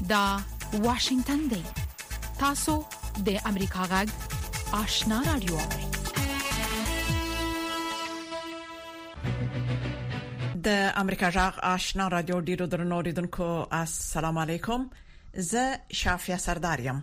دا واشنگتن دی. تاسو د امریکا غږ آشنا رادیو. د امریکا غږ آشنا رادیو ډیرو درنو اوریدونکو السلام علیکم. زه شافیا سردارم.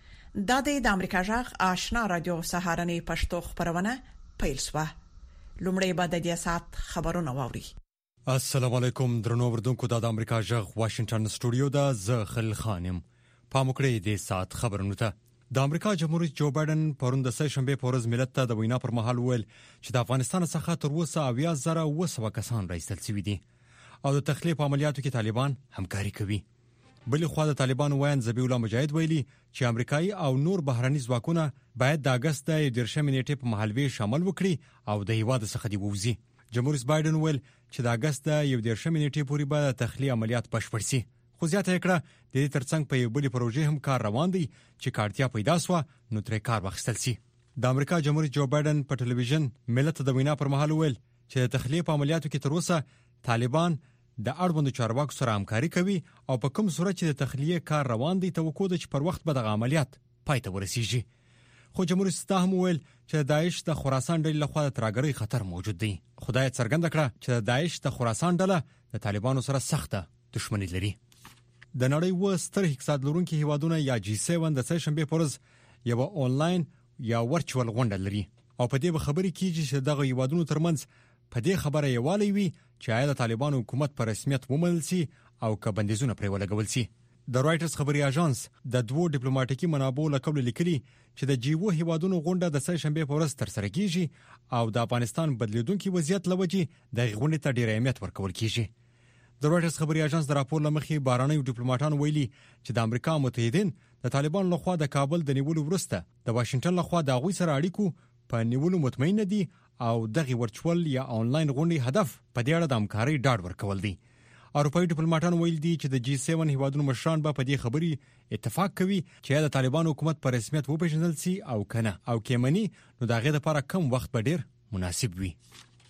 د امریکا غږ آشنا رادیو سهارنی پښتو خبرونه پیل شوه. لومړی به د دې سات خبرونه واوري. السلام علیکم درنو اوریدونکو د امریکا غږ واشنگټن سټوډیو دا زه خل خانم. پاموکړی د سات خبرونه ته. د امریکا جمهور رئیس جو بایدن پرون د سه شنبه پورز ملت ته د وینا پر مهال ویل چې د افغانستان څخه تر اوسه 80,000 کسان راایستل شوي دي او د تخلیه په عملیاتو کې طالبان همکاري کوي. بل خو د طالبان وایي ذبیح الله مجاهد ویلي چې امریکایي او نور بهرني ځواکونه باید د اگست د 13 نیټې په مهالوي شامل وکړي او د هیواد څخه دی ووزي. جمهور رئیس بایدن ویل چې د اگست د 13 نیټې پورې به تخلیه عملیات بشپړ شي. خو زیاته کړه د دې ترڅنګ په یو بل پروژې هم کار روان دی چې کارتیا پیدا سو نو ترې کار واخیستل شي. د امریکا جمهور رئیس جو بایدن په ټلویزیون ملت د وینا پر مهال ویل چې د تخلیه په عملیاتو کې تر اوسه طالبان د اړوندو چارواکو سره همکاري کوي او په کوم صورت چې د تخلیه کار روان دی توقع ده چې پر وخت به د عملیات پای ته ورسیږي. خو جمهور رئیس هم ویل چې داعش د خراسان ډلې لخوا د ترهګرۍ خطر موجود دی. خدای څرګنده کړه چې داعش د خراسان ډله د طالبانو سره سخته دښمنی لري. د نړۍ و ستر اقتصاد لرونکي هیوادونه یا G7 د سه شنبه پورز یو آنلاین یا ورچوال غونډه لري او په دې خبرې کیږي چې دغه هیوادونو ترمنځ په دې خبره یوالي وي چې آیا د طالبانو حکومت په رسمیت ومنل شي او که بندیزونه پرې ولګول شي. د رائټرز خبري اژانس د دوه ډیپلوماټیکي منابعو لکول لیکلي چې د G7 هیوادونو غونډه د سه شنبه پورز تر سره کیږي او د افغانستان بدلیدونکو وضعیت لوجي د غونډې ته ډیر اهمیت ورکول کیږي. د رائټرز خبري اژانس د راپور لمخې باراني ډیپلوماټان ویلي چې د امریکا متحدین د طالبان لخوا د کابل د نیولو وروسته د واشنگټن لخوا د غوي سره اړیکو په نیولو مطمئن دي او دغه ورچوال یا آنلاین غونډې هدف په دې اړه د همکاري ډاډ ورکول دي. اروپایي ډیپلوماټان ویل دي چې د G7 هیوادونو مشران به په دې خبري اتفاق کوي چې د طالبان حکومت په رسمیت وپیژندل شي او کنه او کېمنی نو دغه لپاره کم وخت به ډیر مناسب وي.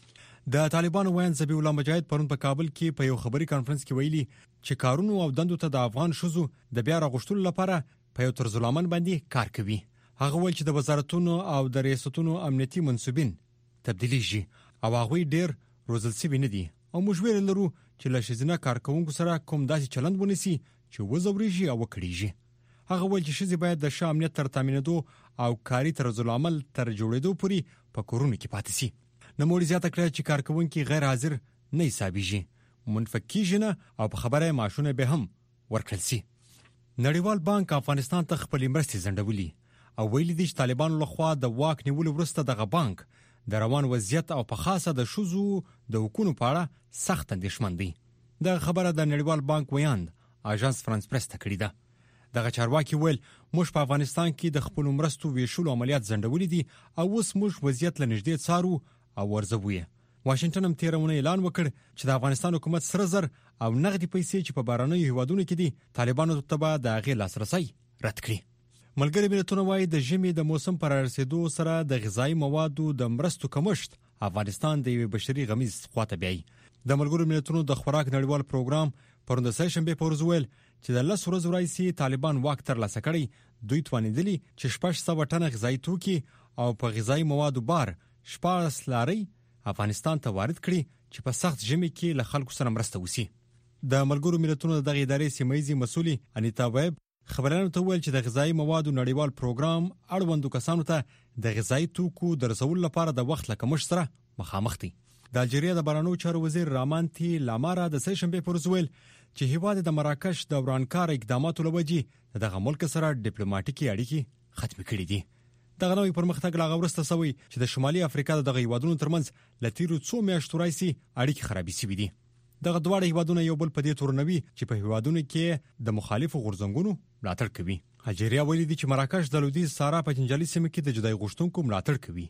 د طالبانو وایي ذبیح الله مجاهد پرون په کابل کې په یو خبري کانفرنس کې ویلي چې کارونو او دندو ته د افغان شوزو د بیا راغښتلو لپاره په یو طرزالعمل باندې کار کوي. هغه ویل چې د وزارتونو او د ریاستونو امنیتي منصوبین تبدیلیږي او هغه ډیر روزل شوی نه دي او موږ ویل لرو چې له شزینه کارکونکو سره کوم داسې چلند ونیسي چې وزوريږي او وکړيږي. هغه ویل چې شزې باید د شامنیت تر تامینېدو او کاری طرزالعمل تر جوړېدو پورې په کورونو کې پاتې شي. نموړي زیاته کړه چې کارکونکي غیر حاضر نه حسابيږي منفکیږي نه او په خبره ماشونه به هم ورکړل شي. نړیوال بانک افغانستان ته خپل مرستې زندولي او ویلي دي چې طالبانو لخوا د واک نیولو وروسته دغه بانک د روان وضعیت او په خاصه د شوزو د حکومت په اړه سخت اندېښمن دي. د خبره د نړیوال بانک ویاند اژانس فرانس پریس ته کړې ده. دغه چارواکي ویل موږ په افغانستان کې د خپل مرستو ویشلو عملیات زندولي دي او اوس موږ وضعیت لنږدې څارو او ورزوي. واشنگټن هم تیرونه اعلان وکړ چې د افغانستان حکومت سره زر او نغدي پیسې چې په باراني هیوادونو کې دي طالبانو ته به د غیر لاسرسي رد کړي. ملګری ملتونه وايي د ژمي د موسم پر رسیدو سره د غذایی موادو د مرستو کمښت افغانستان د یو بشري غمیز خواته بیاي. د ملګرو ملتونو د خوراک نړیوال پروګرام پرون د سه شنبه پورز ویل چې د 10 ورځې راځي طالبان واک تر لاسه کړی دوی توانیدلی چې 600 ټنه غذایی توکي او په غذایی موادو بار 14 لاري افغانستان ته وارد کړي چې په سخت ژمي کې له خلکو سره مرسته وسی. د ملګرو ملتونو دغه ادارې سیمایي مسؤلي انیتا ویب خبرانو ته ویل چې د غذایی موادو نړیوال پروګرام اړوندو کسانو ته د غذایی توکو د رسول لپاره د وخت لکمش سره مخامخ دي. د الجیریا د بارانو چارو وزیر رامانتی لامارا د سه شنبه پورز ویل چې هیواد د مراکش د ورانکار اقداماتو لوجي دغه ملک سره ډیپلوماټیکي اړیکې ختم کړي دي. دغه نوې پرمختګ لا غوړسته سوی چې د شمالي افریقا دغه هیوادونو ترمنځ لتیرو څو میاشتو راځي اړیکې خرابې شوې دي. دغه دواړه هیوادونه یو بل په دې تورنوي چې په هیوادونو کې د مخالفو غورځنګونو ملاتړ کوي. الجیریا ویلي دي چې مراکش د لویدیځ سارا په جنجالي سیمه کې د جدای غوښتونکو ملاتړ کوي.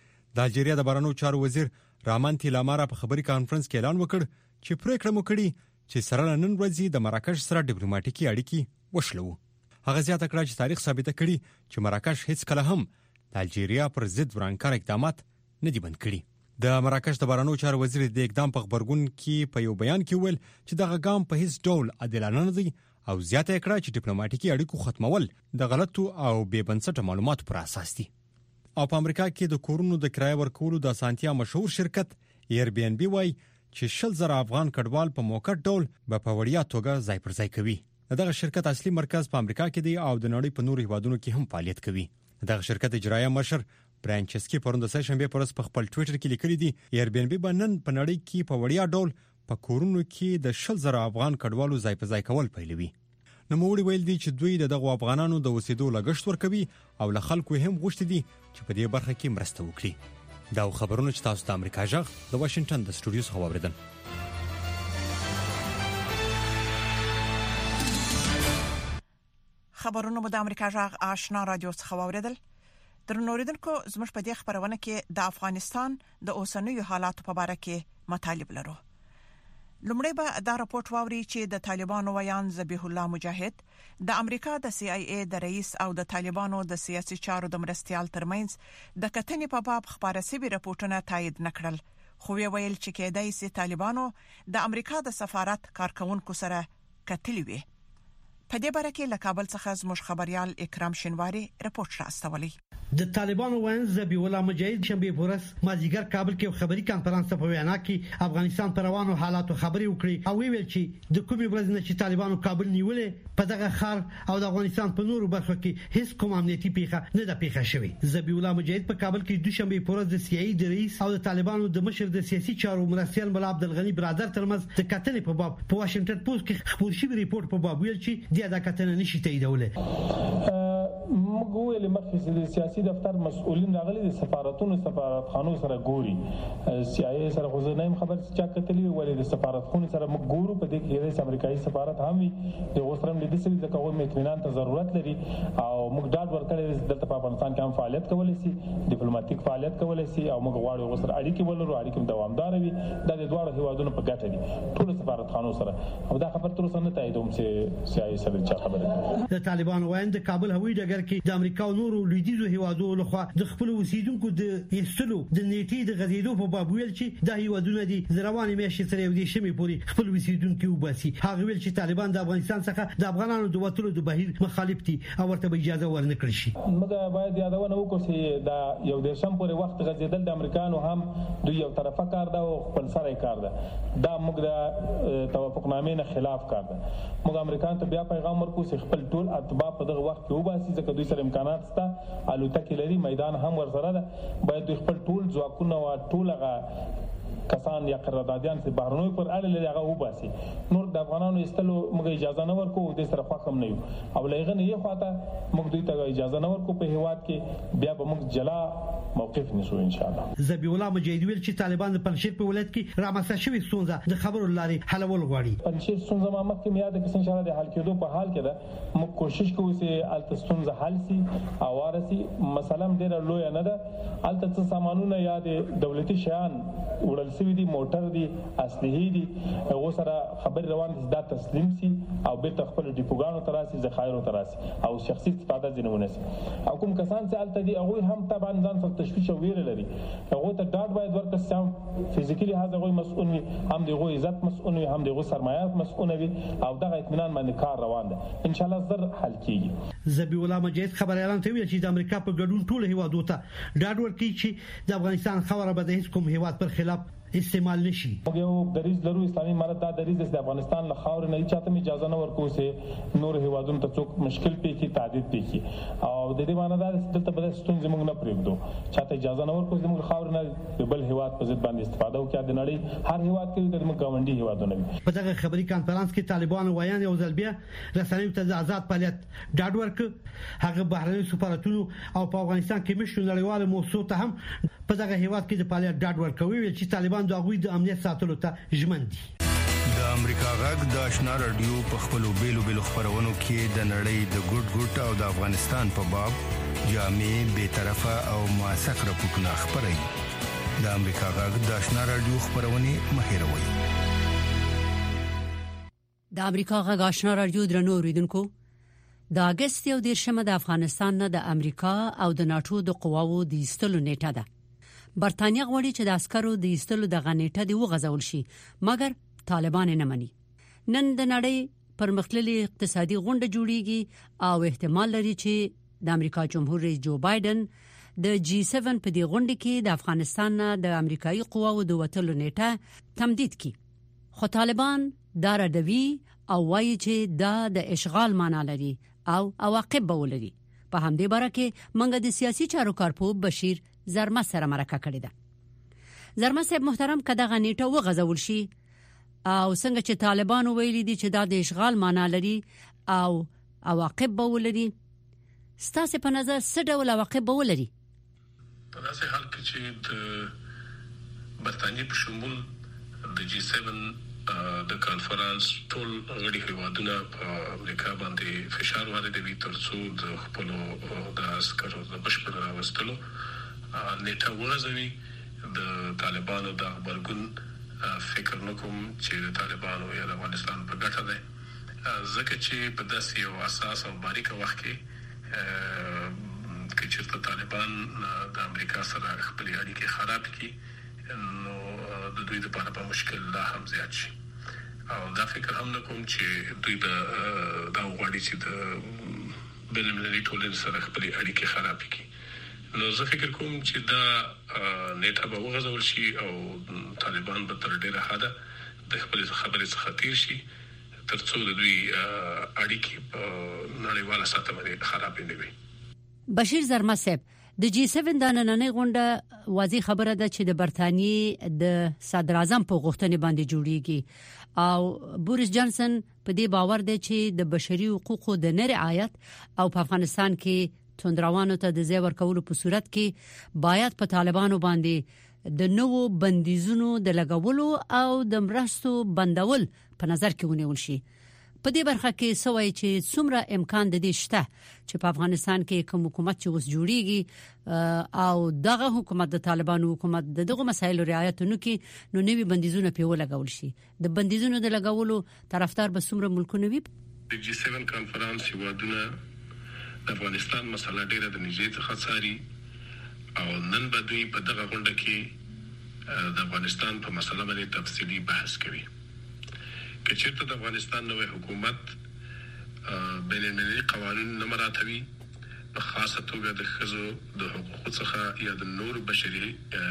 د الجیریا د بارانو چارو وزیر رامانتی لامارا په خبري کانفرنس کې اعلان وکړ چې پریکړه وکړي چې سره نن ورځې د مراکش سره ډیپلوماټیکي اړیکې وشلو. هغه زیاته کړه چې تاریخ ثابته کړي چې مراکش هیڅ کله هم د الجیریا پر ضد ورانکار اقدامات نه دي بند کړي. د مراکش د بارانو چارو وزیر د اقدام په خبرګون کې په یو بیان کې ویل چې دغه ګام په هیڅ ډول عادلانه نه دی او زیاته کړه چې ډیپلوماټیکي اړیکو ختمول د غلطو او بې بنسټه معلوماتو پر اساس دي. او په امریکا کې د کورونو د کرایه ورکولو د اسانتیا مشهور شرکت ایر بی ان بی وای چې 100,000 افغان کډوال په موقت ډول په وړیا توګه ځای پر ځای کوي. دغه شرکت اصلي مرکز په امریکا کې دی او د نړۍ په نورو هیوادونو کې هم فعالیت کوي. دغه شرکت اجرایه مشر برانچسکی پروند سه شنبه پرس په خپل ټوئیټر کې لیکلي دي ایر بی ان بی باندې په نړۍ کې په وړیا ډول په کورونو کې د 100,000 افغان کډوالو ځای په ځای کول پیلوي. نو موږ ویل دي چې دوی دغه افغانانو د اوسېدو لګښت ورکوي او له خلکو هم غوښتي دي چې په دې برخه کې مرسته وکړي. دا خبرونه چې تاسو د امریکا جغ د واشنگټن د سټوډیو څخه واوریدل. خبرونه د امریکا جغ آشنا رادیو څخه واوریدل. درنوریدونکو زموږ په دې خبرونه کې د افغانستان د اوسنیو حالاتو په اړه کې مطالب لرو. لومړی به دا راپورټ واوري چې د طالبانو ویان ذبیح الله مجاهد د امریکا د سی آی ای د رئیس او د طالبانو د سیاسي چارو د مرستيال ترمنځ د کتنې په باب خبره سوي راپورټونه تایید نکړل، خو ویل چې کېدای شي طالبانو د امریکا د سفارت کارکونکو سره کتلې وي. په دې باره کې له کابل څخه زموږ خبريال اکرام شینواری راپورټ راستولی. د طالبانو وین ذبیح الله مجاهد شنبه پورس مازیګر کابل کې خبري کانفرنس په وینا کې افغانستان پر روانو حالاتو خبري وکړي او ویل چې د کومې ورځې نه چې طالبانو کابل نیولې په دغه خار او د افغانستان په نورو برخو کې هیڅ کوم امنیتي پیښه نه ده پیښه شوې. ذبیح الله مجاهد په کابل کې دوشنبه پورس د سی آی ای د رئیس او د طالبانو د مشر د سیاسي چارو مرستيال مولا عبدالغنی برادر ترمنځ د کتنې په باب په واشنگټن پوسټ کې خبر شوی ریپورت په باب ویل چې د کتنې نشي تاییدولې. موږ ویل مخکې د سیاسي دفتر مسؤلین راغلي د سفارتونو سفارتخانو سره ګوري سی آی ای سره خو نه خبر چې کتلی ولې د سفارتخانو سره موږ ګورو په دې کې د امریکایي سفارت هم د اوسرم لیدل چې د کوم اطمینان ته ضرورت لري او موږ ډاډ ورکړی د افغانستان کې هم فعالیت کولای شي ډیپلوماټیک فعالیت کولای شي او موږ غواړو اوسر اړیکې ولرو اړیکې دوامدار وي د دوه هیوادونو په ګټه دي ټول سفارتخانو سره او دا خبر تر اوسه نه تاییدوم چې سی آی ای سره چا خبره. د طالبانو وایي د کابل هوایي ډګر کې د امریکا او نورو لویدیزو هیوادو لخوا د خپل اوسیدونکو د ایستلو د نیټې د غزیدو په باب ویل چې د هیوادونو دي رواني میاشتې تر یو دي شمې پوري خپل اوسیدونکو وباسي. هغه ویل چې طالبان د افغانستان څخه د افغانانو د وټلو د بهیر مخالف دي او ورته اجازه ورنکړي شي. موږ باید یادونه وکړو چې دا یو د شم پورې وخت غزیدل د امریکانو هم دوی یو طرفه کار دا او خپل سره کار دا موږ د توافقنامې نه خلاف کار دا. موږ امریکایانو ته بیا پیغام ورکو چې خپل ټول اتباع په دغه وخت کې وباسي ځکه دوی سره امکانات شته الوتکې لري میدان هم ورسره ده باید دوی خپل ټول ځواکونه او ټول کسان یا قراردادیان چې بهرنوي پر اړه لري هغه وباسي. نور د افغانانو استلو موږ اجازه نه ورکو د سره خوښم نه یو او لغه نه یې خواته موږ دوی ته اجازه نه ورکو په هیواد کې بیا به موږ جلا موقف نشو ان شاء الله. ذبیح الله مجاهد ویل چې طالبان د پنځیر په ولایت کې رامنځته شوی ستونزه د خبرو لاري حلول غواړي. پنځیر ستونزه ما مخکې یاد کړم ان شاء الله د حل کېدو په حال کې ده موږ کوشش کوو چې الته ستونزه حل شي او وارسي مثلا ډېر لوی نه ده الته څه سامانونه یا د دولتي شیان وړل شوی دي موټر دي اسلحې دي او سره خبر روان دي دا تسلیم شي او به خپل ډیپوګانو تراسي ذخایر تراسي او شخصي استفاده ځنهونه شي او کوم کسان چې الته دي هغه هم طبعا ځان سره تشویش او ویره لري هغه ته ډاډ باید ورکړل شي فزیکلی هغه مسؤل وي هم دغه عزت مسؤل وي هم دغه سرمایه مسؤل وي او دغه اطمینان باندې کار روان ده ان شاء الله زر حل کیږي. ذبیح الله مجاهد خبريالان ته ویل چې د امریکا په ګډون ټول هیوادو ته ډاډ ورکړي چې د افغانستان خبره به د هیڅ کوم هیواد پر خلاف استعمال نشي. یو دریز لرو اسلامي امارت دا دریز د افغانستان له خاور نه چاته اجازه نه ورکو چې نور هیوادونو ته څوک مشکل پې کی تعدید پې کی او د دې معنی دا دلته بل ستونزې موږ نه پرېږدو چاته اجازه نه ورکو چې موږ خاور نه بل هیواد په ضد باندې استفاده وکړي د نړۍ هر هیواد کې د ګاونډي هیوادونه وي. په دغه خبري کانفرنس کې طالبان وایي یو ځل بیا رسنیو ته آزاد فعالیت ډاډ ورکړ هغه بهرني سفارتونو او په افغانستان کې مشر نړیوال موسسو ته هم په دغه هیواد کې د فعالیت ډاډ ورکوي چې طالبان د هغوی د امنیت ساتلو ته ژمن دي. د امریکا غږ د آشنا رادیو په خپلو بیلو خبرونو کې د نړۍ د ګډ او د افغانستان په باب جامع به طرفه او موثق راپورټونه خبري. د امریکا غږ د آشنا رادیو خبرونه مهیروي. د امریکا غږ آشنا رادیو درنو اوریدونکو د اگست یو دیرشمه د افغانستان نه د امریکا او د ناتو د قواوو د ایستلو نیټه ده. برتانیا غواړي چې د عسکرو د ایستلو د غنیټه دی وغځول شي مګر طالبان نه مني. نن د نړۍ پرمختللي اقتصادي غونډه جوړیږي او احتمال لري چې د امریکا جمهور رئیس جو بایدن د G7 په دې غونډه کې د افغانستان نه د امریکایي قواو د وټلو نیټه تمدید کړي. خو طالبان دا ردوي او وایي چې دا د اشغال معنی لري او عواقب به ولري. په همدې باره کې منګه د سیاسي چارو کارپوه بشیر زرمه سره مرکه کړې ده. زرمه صاحب محترم، کده غنیټه وغځول شي او څنګه چې طالبان ویلي دي چې دا د اشغال معنی لري او عواقب به ولري، ستاسو په نظر څه ډول عواقب به ولري؟ په داسې حال کې چې د برتانیې په شمول د G7 د کانفرنس ټول غړي هیوادونه په امریکا باندې فشار واردوي ترڅو د خپل د عسکرو د بشپړ راوستلو نیټه وغځوي. د طالبانو د خبرګون فکر نکوم چې د طالبانو یا د افغانستان په ګټه ده، ځکه چې په داسې یو اساس او باریکه وخت کې چې طالبان د امریکا سره خپل اړیکې خراب کړي نو د دوی لپاره په مشکل لا هم زیات شي. او دا فکر هم نکوم چې دوی دا غواړي چې د بین‌المللي ټولنې سره خپل اړیکې خراب کړي. نو زه فکر کوم چې دا نیټه به وغځول شي او طالبان به تر ډیره حده د خپل خبرې څخه تیر شي ترڅو د دوی اړیکې په نړیواله سطح باندې خراب نه وي. بشیر زرمه صاحب، د G7 د نننۍ غونډه واضح خبره ده چې د برتانیې د صدر اعظم په غوښتنې باندې جوړیږي او بوریس جانسن په دې باور دی چې د بشري حقوقو د نه رعایت او په افغانستان کې توندروانو ته د ځای ورکولو په صورت کې باید په طالبانو باندې د نوو بندیزونو د لګولو او د مرستو بندول په نظر کې ونیول شي. په دې برخه کې سوي چې څومره امکان د دې شته چې په افغانستان کې کوم حکومت چې اوس جوړیږي او دغه حکومت د طالبانو حکومت دغه مسایلو رعایت نه کوي نو نوي بندیزونه په ولګول شي. د بندیزونو د لګولو طرفدار به څومره ملکونه وي؟ د G7 کانفرنس یوادونه د افغانستان مسله ډیره د نږدې څخه څاري او نن به دوی په دغه غونډه کې د افغانستان په مسله باندې تفصیلي بحث کوي. که چېرته د افغانستان نوې حکومت بین‌المللي قوانین نه مراعاتوي، په خاصه توګه د ښځو د حقوقو څخه یا د نورو بشري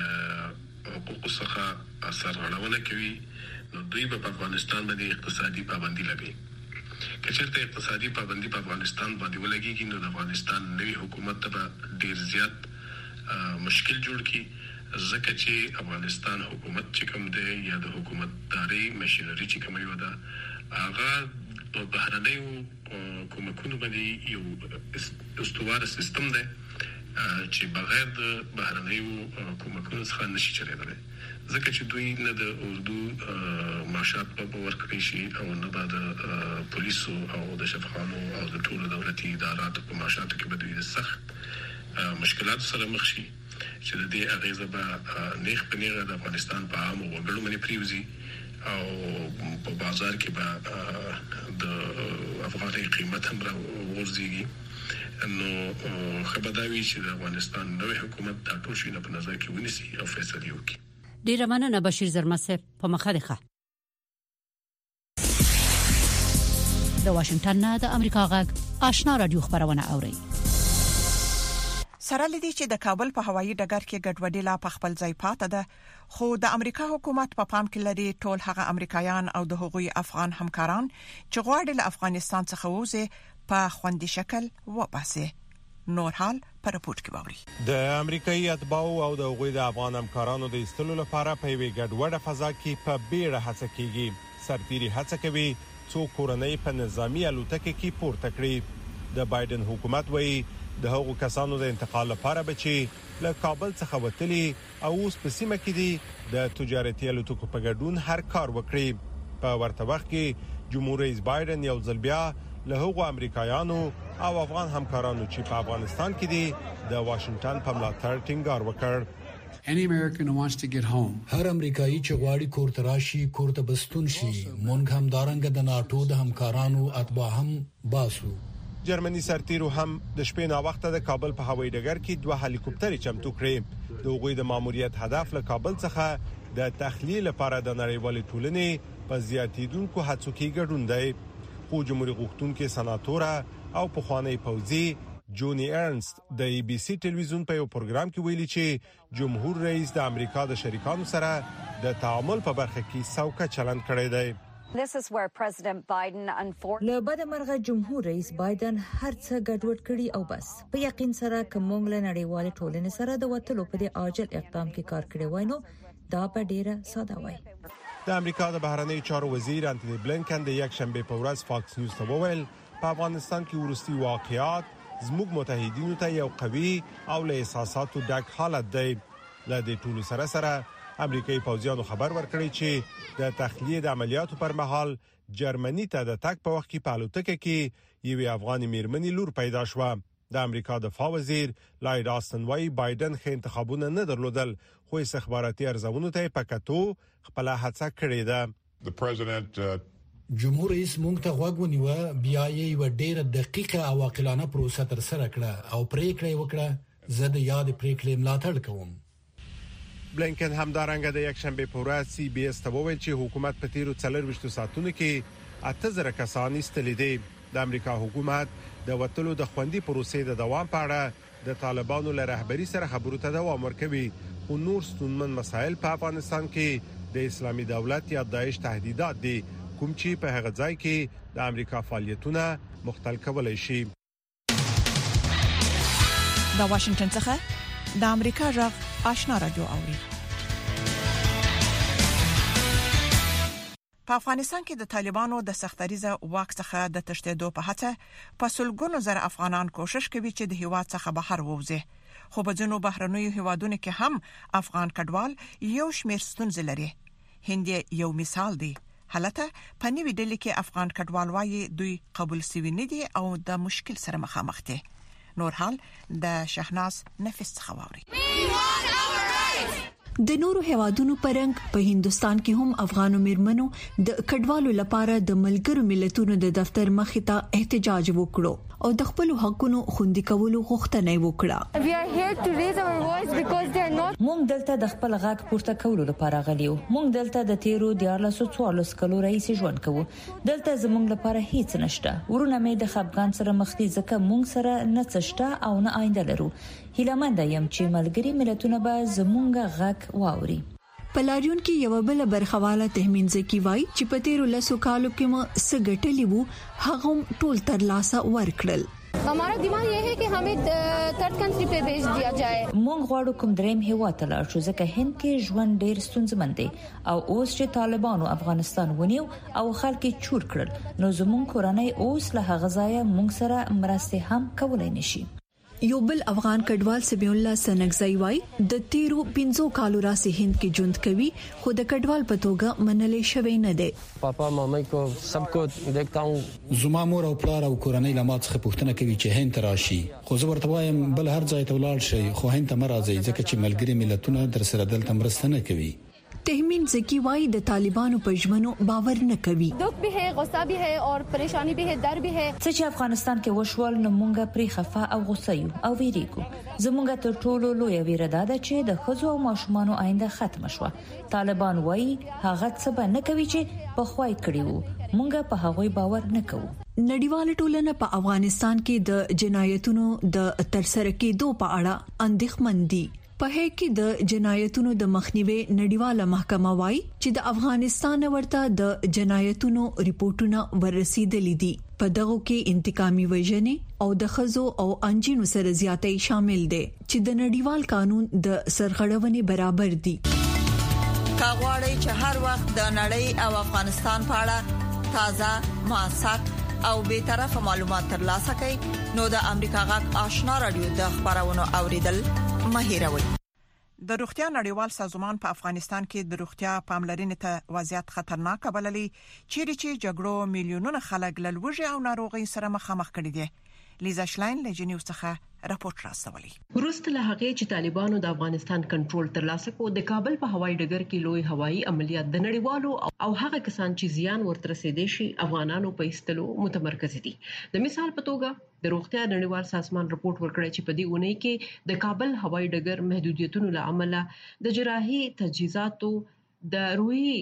حقوقو څخه سرغړونه کوي، نو دوی به په افغانستان باندې اقتصادي پابندي لګوي. که چېرته اقتصادي پابندي په افغانستان باندې ولګېږي نو د افغانستان نوې حکومت ته به ډېر زیات مشکل جوړ کړي، ځکه چې افغانستان حکومت چې کوم دی یا د حکومتداري مشینري چې کوم یو ده هغه په بهرنیو کومکونو باندې یو استواره سیستم دی چې بغیر د بهرنیو کومکونو څخه نشي چلېدلی، ځکه چې دوی نه د اردو معاشات په ورکړی شي او نه به د پولیسو او د شفاخانو او د ټولو دولتي اداراتو په معاشاتو کې به دوی د سخت مشکلاتو سره مخ شي چې د دې اغیزه به نیغ په نیغه د افغانستان په عامو وګړو باندې پریوزي او په بازار کې به د افغاني قیمت هم راوغورځيږي. نو خبرداري چې د افغانستان نوې حکومت د ټول شي په نظر کې ونیسي او فیصله وکړي. ډیر مننه بشیر زرمه صاحب، په مخه ده. د واشنگټن نه د امریکا غږ آشنا رادیو خبرونه اوري. سره لدی چې د کابل په هوایي ډګر کې ګډوډي لا په خپل ځای پاتې ده، خو د امریکا حکومت په پام کې لري ټول هغه امریکایان او د هغوی افغان همکاران چې غواړي له افغانستان څخه وځي په خوندي شکل وباسي. نور حال پر رپورت کې باوري د امریکایي اتباعو او د هغوی د افغان همکارانو د ایستلو لپاره په وی ګډوډه فضا کې په بیړه هڅه کیږي. سرتیري هڅه کوي څو کورنۍ په نظامی الوتکه کې پورته کړي. د بایدن حکومت وایي د هغو کسانو د انتقال لپاره بچي له کابل څخه وتلي او اوس په سیمه کې دي د تجارتي الوتکو په ګډون هر کار وکړي. په ورته وخت کې جمهور رئیس بایدن یو ځل بیا له هغو امریکایانو او افغان همکارانو چې په افغانستان کې دي د واشنگټن په ملاتړ ټینګار وکړ. هر امریکایي چې غواړي کور ته راشي کور ته بستون شي. مونږ هم دارنګ د ناتو د همکارانو اتباع هم باسو. جرمني سرتیرو هم د شپې نا وخته د کابل په هوایي ډګر کې 2 هلیکوپټرې چمتو کړې. د هغوی د ماموریت هدف له کابل څخه د تخلیه لپاره د نړیوال ټولنې په زیاتیدونکو هڅو کې ګډون دی. حقوقو جمهوریت غوښتونکو سناتوره او پخوانی پوځي جونی ارنست د ای بي سي ټلویزیون په یو پروګرام کې ویلي چې جمهور رئیس د امریکا د شریکانو سره د تعامل په برخه کې سوکه چلند کړی دی. له بده مرغه جمهور رئیس بایدن هر څه ګډوډ کړي او بس په یقین سره کوم له نړیوال ټولنې سره د وټلو په دې عاجل اقدام کې کار کړی وای نو دا په ډیره ساده وای. د امریکا د بهرنی چارو وزیر انټونی بلینکن د یک شنبه په ورځ فاکس نیوز ته وویل په افغانستان کې ورستي واقعیات زموږ متحدینو ته یو قوي او له احساساتو ډک حالت دی. له دې ټولو سره امریکایي پوځیانو خبر ورکړی چې د تخلیه د عملیاتو پر مهال جرمني ته د تک په وخت کې په الوتکه کې یو افغاني میرمنې لور پیدا شوه. د امریکا دفاع وزیر لایډ آستن وايي بایدن خې انتخابونه نه درلودل خو استخباراتي ارزونو ته پکاتو خپل هڅه کړې ده. جمهور رئیس مونږ ته غوږ ونیو بیا یې و ډېر دقیقه او عاقلانه پروسه تر سره کړه او پریکړه وکړه زه د یاد پریکړې ملاتړ کوم. بلینکن همدارنګه د یک شنبه په ورځ سی بي اس ته وویل چې حکومت په تیرو 24 ساعتونو کې 8000 کسان استلې دي. د امریکا حکومت د وټلو د خوندي پروسې د دوام په اړه د طالبانو له رهبری سره خبرو ته دوام ورکوي. خو نور ستونمن مسایل په افغانستان کې د اسلامي دولت یا داعش تهدیدات دي کوم چې په هغه ځای کې د امریکا فعالیتونه مختل کولای شي. د واشنگټن څخه د امریکا غږ آشنا رادیو اوري. په افغانستان کې د طالبانو د سختریزه واک څخه د تښتېدو په هڅه په سلګونو زره افغانان کوشش کوي چې د هیواد څخه بهر ووځي. خو په ځینو بهرنیو هیوادونو کې هم افغان کډوال یو شمېر ستونزې لري. هند یو مثال دی. حالته په نیوی ډلې کې افغان کډوال وايي دوی قبول سوي نه دي او د مشکل سره مخامخ دي. نور حال د شهناز نفس خواوري. د نورو هیوادونو پرنګ په هندستان کې هم افغانو میرمنو د کډوالو لپاره د ملګرو ملتونو د دفتر مخې ته احتجاج وکړو او د خپل حقونو خوندي کولو غوښتنه وکړه. موږ دلته د خپل غږ پورته کولو لپاره غلیو. موږ دلته د تیرو 1444 کلو رئیس ژوند کوو. دلته زموږ لپاره هیڅ نشته. ورونه مې د خپګان سره مخ دي ځکه موږ سره نه څشته او نه آینده لرو. هیلمند یم چې ملګری ملتونه به زموږ غږ واوري. پلاریون کې یو بل برخواله تهمین زکی وای چې په تیرو لسو کالو کې مو سګټلی وو هغه ټول تر لاسه ورکړل. हमारा दिमाग ये है कि हमें थर्ड कंट्री पे भेज दिया जाए. مونږ غواړو کوم دریم هیواد ته لاړ شو ځکه هند کې ژوند ډیر ستونزمن دی او اوس چې طالبانو افغانستان ونیو او خلک چور کړل نو زموږ کورنۍ اوس له هغه ځای مونږ سره مرسته هم کولای نشي. یو بل افغان کډوال سبی الله سنگزای وای د تیرو 15 کالو راځي هند کې ژوند کوي خو د کډوال په توګه منلې شوی نه دی. پاپا مامای کو سب کو دیکھتا ہوں. زما مور او پلار او کورنۍ لمات څخه پوښتنه کوي چې هند راشي خو زه ورته وایم بل هر ځای ته ولاړ شي خو هند ته مرزي ځکه چې ملګری ملتونه در سره دلته مرسته نه کوي. تهمین زکی وای د طالبانو په ژمنو باور نه کوي. दुख भी है, गुस्सा भी है और परेशानी भी है, डर भी है. چې افغانستان کې وشول نو مونږه پری خفه او غوسه یو او ویریګو. زمونږه تر ټولو لوی ویره ده چې د خزو او ماشومان آینده ختم شوه. طالبان وای هغه څه به نه کوي چې په خوای کړی وو. مونږه په هغه باور نه کوو. نړیواله ټولنه په افغانستان کې د جنایتونو د ترسره کېدو په اړه اندېښمن دي. په هغه کې د جنایتونو د مخنیوي نړیواله محکمه وایي چې د افغانستان ورته د جنایتونو ریپورتونه ورسېدلې دي. په دغه کې انتقامي وژنې او د خزو او انجینو سره زیاتې شامل دي چې د نړیوال قانون د سرغړونې برابر دي. کاغوري چې هر وخت د نړۍ او افغانستان په اړه تازه موثق او به طرفه معلومات ترلاسه کړئ نو د امریکا غږ آشنا رادیو د خبرونو اوریدل مهیروي. د روغتیا نړیوال سازمان په افغانستان کې د روغتیا پاملرنې ته وضعیت خطرناک بللې چې جګړو میلیونونه خلک له لوږې او ناروغۍ سره مخامخ کړي دي. لیزا شلاین له جنیو څخه راپورټ راستولی. وروسته له هغه چې طالبانو د افغانستان کنټرول ترلاسه کړ د کابل په هوایي ډګر کې لوی هوایي عملیات د نړیوالو او هغه کسان چې زیان ورته رسیدي شي افغانانو په ایستلو متمرکز دي. د مثال په توګه د روغتیا نړیوال سازمان راپورټ ورکړی چې په دې اونۍ کې د کابل هوایي ډګر محدودیتونو له امله د جراحي تجهیزاتو د روحي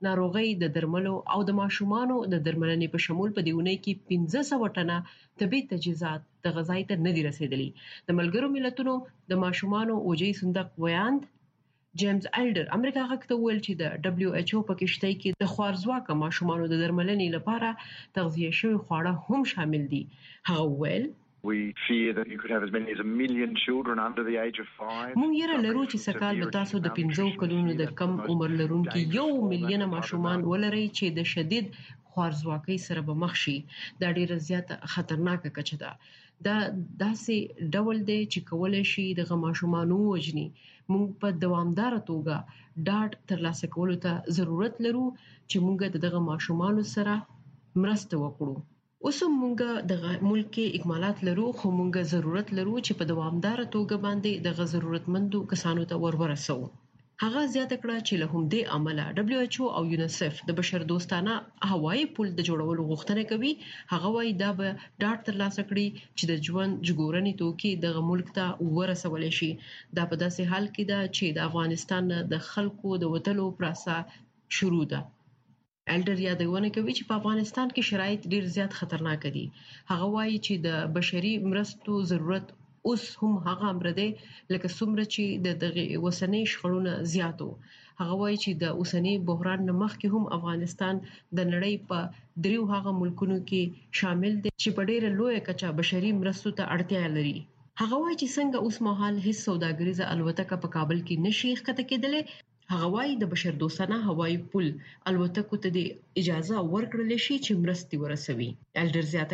ناروغي د درملو او د ماشومانو د درملنې په شمول په دیونه کې 1500 ټنه طبي تجهیزات د غذای ته نه دي رسیدلي. د ملګرو ملتونو د ماشومانو وجې صندوق ویاند جیمز ایلډر امریکا غاکته ویل چې د دبليو ایچ او په کشتۍ کې د خوارزواکه ماشومانو د درملنې لپاره تغذیه شوی خواړه هم شامل دي. هغه ویل We fear that you could have as many as 1 million children under the age of 5. مونږ یې لرو چې سکهال به تاسو د 15 کلونو د کم عمر لرونکو 1 میلیون ماشومان ولري چې د شدید خوارزواکۍ سره به مخ شي. دا ډیره زیاته خطرناکه کچه ده. دا داسې ډول دی چې کولای شي د ماشومانو وژني. مونږ په دوامدار توګه ډاډ ترلاسه کولو ته ضرورت لرو چې مونږ دغه ماشومانو سره مرسته وکړو. اوس مونږ د ملک اکمالات لرو، خو مونږ ضرورت لرو چې په دوامدار توګه باندې د ضرورتمندو کسانو ته ورسو. هغه زیاته کړه چې له همدې عمله دبليو ایچ او یونیسف د بشر دوستانه هوایي پل د جوړولو غوښتنه کوي. هغه وايي دا به ډاډ ترلاسه کړي چې د ژوند ژغورنې توکي د ملک ته ورسول شي. دا په داسې حال کې ده چې د افغانستان د خلکو د وټلو پراسه شروع ده. ایلډر یادونه کوي چې په افغانستان کې شرایط ډیر زیات خطرناک دي. هغه وایي چې د بشري مرستو ضرورت اوس هم هغه امر دی لکه څومره چې د دغه وسنۍ شخړونه زیاتو. هغه وایي چې د اوسنۍ بحران نه مخکې هم افغانستان د نړۍ په دریو هغه ملکونو کې شامل دی چې په ډیره لوی کچه بشري مرستو ته اړتیا لري. هغه وایي چې څنګه اوس مهال هیڅ سوداګریزه الوتکه په کابل کې نشي ښکته کېدلې. هغه وایي د بشر دوستانه هوایي پل الوتکو ته د اجازه ورکړل شي چې مرستي ورسوي. ایلډر زیاته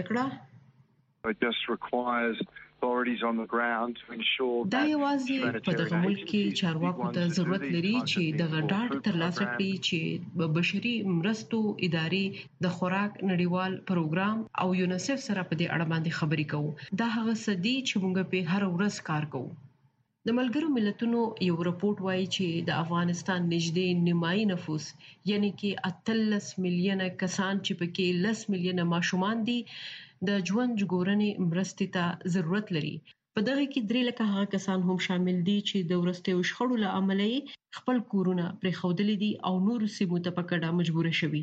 کړه It just requires authorities on the ground to ensure دا یوازې په دغه ملک کې چارواکو ته ضرورت لري چې د غډاډ ترلاسه کړي چې بشري مرستو ادارې د خوراک نړیوال پروګرام او یونیسف سره په دې اړه باندې خبرې کوي. دا هغه سدي چې موږ په هر ورځ کار کوو. د ملګرو ملتونو یو رپورت وایي چې د افغانستان نږدې نیمایي نفوس یعنی کې 13 میلیونه کسان چې پکې 10 میلیونه ماشومان دي د ژوند ژغورنې مرستې ته ضرورت لري. په دغه کې 3 لکه هغه کسان هم شامل دي چې د ورستیو شخړو له امله خپل کورونه پرې خودلې دي او نور سیمو ته په کډه مجبور شوي.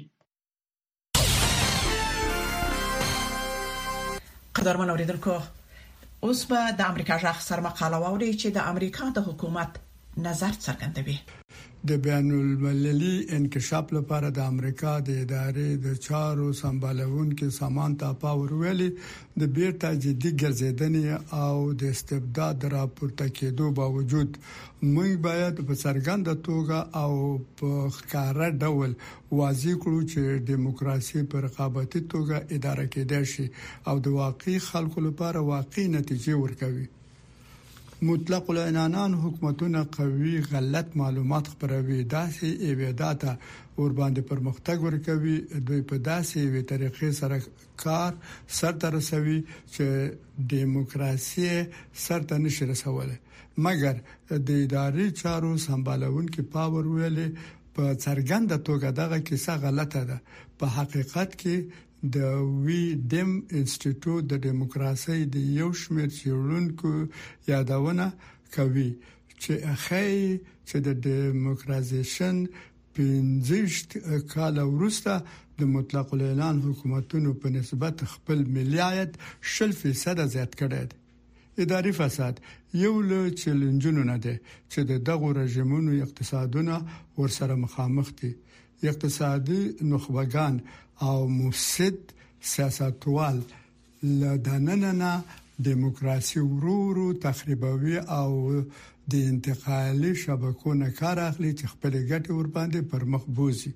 قدرمن اوریدونکو، اوس به د امریکا ځخ سر مقاله ووري چې د امریکا د حکومت نظر څرګندوي. د بین المللي انکشاف لپاره د امریکا د ادارې د چارو سمبالونکو سامانتا پاور ویلي د بیرته جدي ګرځیدنې او د استبداد راپورته کېدو باوجود موږ باید په څرګنده توګه او په ښکاره ډول واضح کړو چې دیموکراسي په رقابتي توګه اداره کېدای شي او د واقعي خلکو لپاره واقعي نتیجې ورکوي. مطلق العنان حکومتونه قوي غلط معلومات خپروي، داسې ایوادات ور باندې پرمختګ ورکوي. دوی په داسې وی طریقې سره کار سرته رسوي چې دیموکراسي سرته نشي رسوله. مګر د اداري چارو سمبالونکو پاور ویلې په څرګنده توګه دغه کیسه غلطه ده. په حقیقت کې د وی ډم انسټیټیوټ د دیموکراسي د یو شمېر څېړونکو یادونه کوي چې اخی چې د دیموکراتیزیشن 15 کال وروسته د مطلق الاعلان حکومتونو په نسبت خپل ملي عاید 0% زیات کړی دی. اداري فساد یو له چیلنجونو نه دی چې د دغه رژیمونو اقتصادونه ورسره مخامخ دي. اقتصادي نخبگان او مفسد سیاستوال لداننه دیموکراسي ورورو تخریبوي او د انتقالي شبکو نه کار اخلي چې خپل ګټه ور باندې پر مخ بوزي.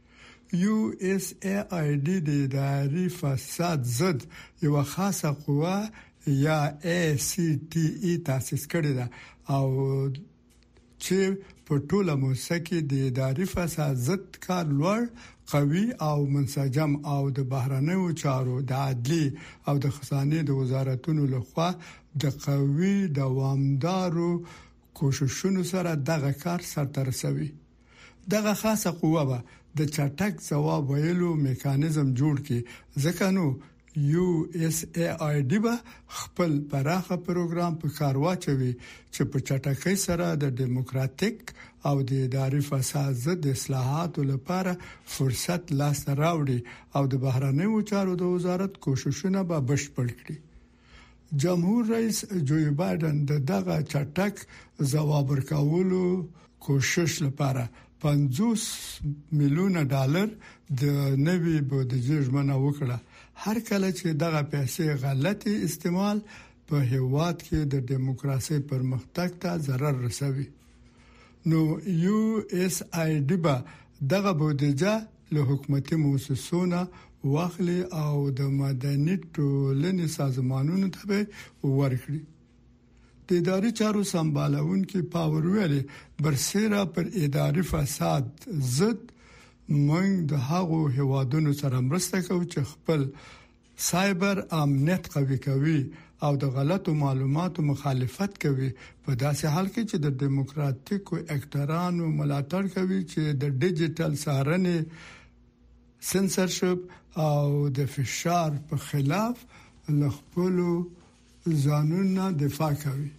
USAID د اداري فساد ضد یو خاصه قوه یا ACTE تاسیس کړې ده او چې په ټوله موسسه د اداري فساد ضد کار لوړ قوي او منسجم او د بهرنیو چارو د عدلي او د خزانه د وزارتونو لخوا د قوي دوامدارو کوششونو سره دغه کار سرته رسوي. دغه خاصه قوه به د چټک ځواب ویلو میکانیزم جوړ کړي، ځکه نو USAID به خپل پراخه پروګرام په کار واچوي چې په چټکۍ سره د دیموکراتیک او د اداري فساد ضد اصلاحاتو لپاره فرصت لاس راوړي او د بهرنیو چارو د وزارت کوششونه به بشپړ کړي. جمهور رئیس جو بایدن دغه چټک ځواب ورکولو کوشش لپاره $50 میلیون د نوي بودیجې ژمنه وکړه. هر کله چې دغه پیسې غلطي استعمال په هیواد کې د دیموکراسي پرمختګ ته ضرر رسوي. نو USAID به دغه بودیجه له حکومتي مؤسسونو واخلي او د مدني ټولنې سازمانونو ته ورکړي. د اداري چارو سمبالونکو پاور ویلي برسېره پر اداري فساد ضد موږ د هغو هوادونو سره مرسته کوو چې خپل سایبر امنیت قوي کوي او د غلطو معلوماتو مخالفت کوي په داسې حال کې چې د دیموکراتیکو اکټرانو ملاتړ کوي چې د ډیجیټل څارنې سنسرشپ او د فشار په خلاف لخپلو ځانونه دفاع کوي.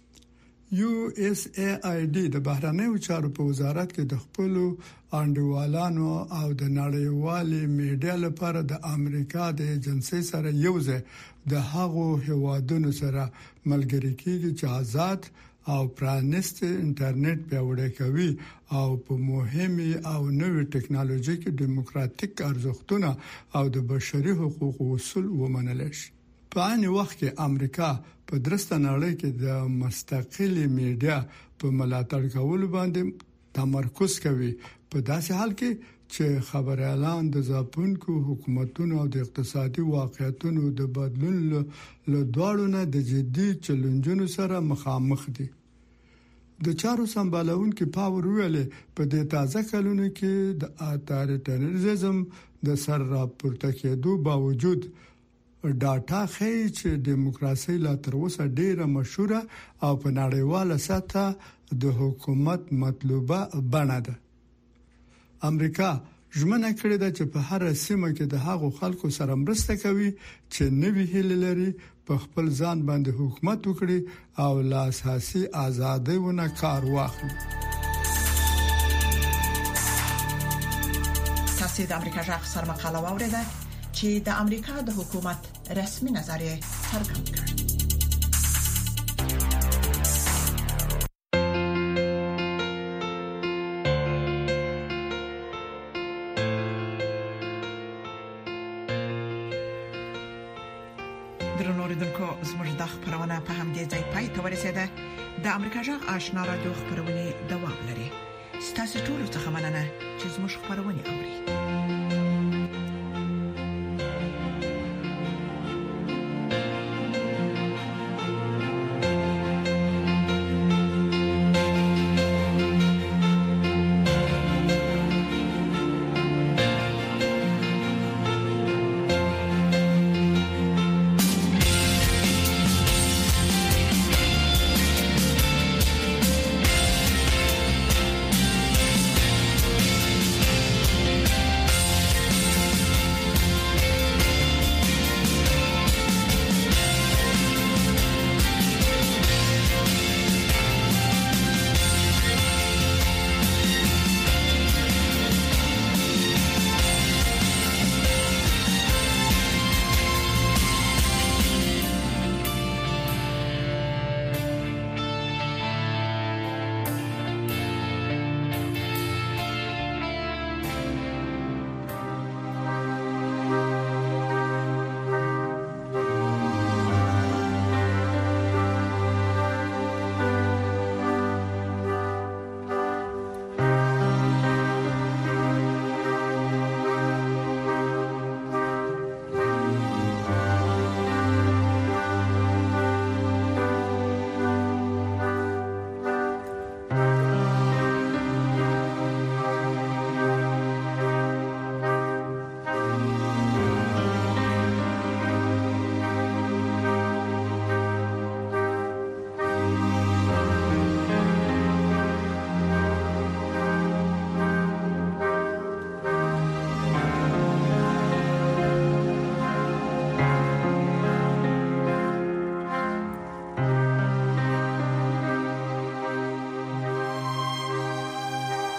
USAID د بهرنیو چارو په وزارت کې د خپل انډیوالانو او د نړیوالې میډیا لپاره د امریکا د ایجنسی سره یوځای د هغو هوادونو سره ملګری کیږي چې آزاد او پرانست انټرنیټ پیاوړی کوي او په مهمه او نوې ټکنالوژي کې دیموکراتیک ارزښتونه او د بشري حقوقو اصول ومنل شي. په ان وخت کې امریکا په درسته نړۍ کې د مستقلې میډیا په ملاتړ کولو باندې تمرکز کوي په داسې حال کې چې خبر اعلان د ځپونکو حکومتونو او د اقتصادي واقعیتونو د بدلون له دواړو نه د جدي چیلنجونو سره مخامخ دي. د چارو سمبالونکو پاور ویلې په دې تازه کلونو کې د اتاریټریزم د سر راپورته کېدو باوجود ډاټا ښيي چې دیموکراسي لا تر اوسه ډیره مشهوره او په نړیواله سطح د حکومت مطلوبه بڼه ده. امریکا ژمنه کړې ده چې په هر سیمه کې د هغو خلکو سره مرسته کوي چې نوې هیله لري په خپل ځان باندې حکومت وکړي او له اساسي ازادیونو کار واخلي. تاسو د امریکا ځخ سره مقاله واوریده چې د امریکا د حکومت رسمي نظریه څرګند کړ. درنوریدونکو زموږ د خبرونه په همدې ځای پای ته ورسیده. د امریکا ځخ آشنا رادیو خبرونه دوام لري. ستاسو ټول څه مننه چې زموږ خبرونه اوري.